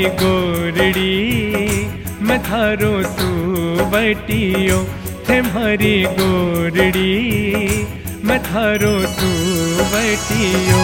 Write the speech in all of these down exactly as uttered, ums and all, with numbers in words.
गोरड़ी मैं थारो सुवटियो, थे मारी गोरड़ी मैं थारो सुवटियो।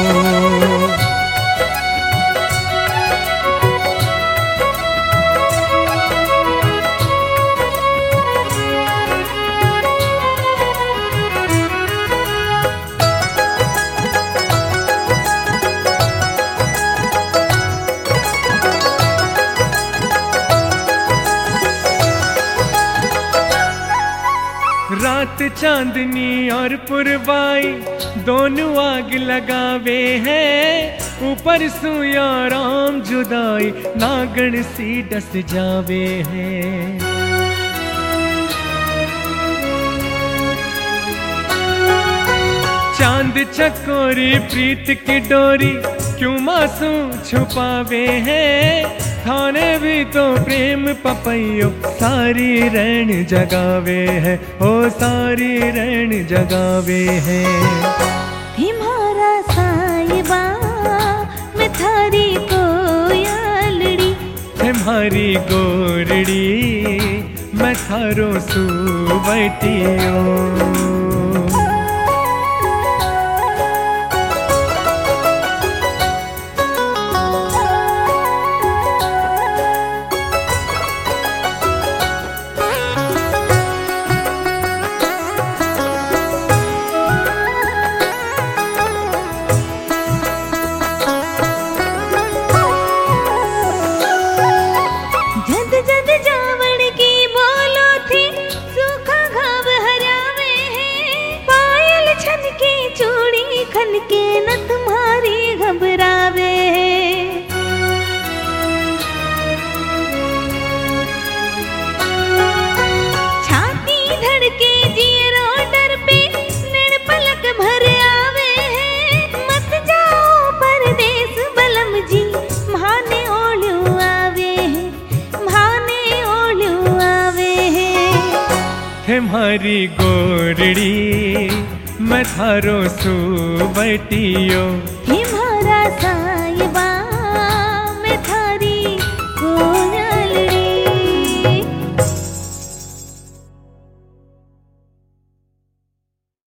रात चांदनी और पुरवाई दोनों आग लगावे हैं, ऊपर सुया राम जुदाई नागण सी डस जावे हैं। चांद चकोरी प्रीत की डोरी क्यों मासूम छुपावे हैं, थाने भी तो प्रेम पपैयो सारी रैन जगावे है, ओ सारी रैन जगावे है। हिमारा साहिबा मैं थारी कोयलड़ी, हिमारी गोरड़ी मैं थारो सुवटियो। के न तुम्हारी घबरावे, छाती धड़के जियरो डर पे नैन पलक भर आवे है। मत जाओ परदेस बलम जी भाने ओढ़ू आवे है, भाने ओढ़ू आवे है। हिमारी गोरड़ी मैं थारो सुवटियो, हिमारा सा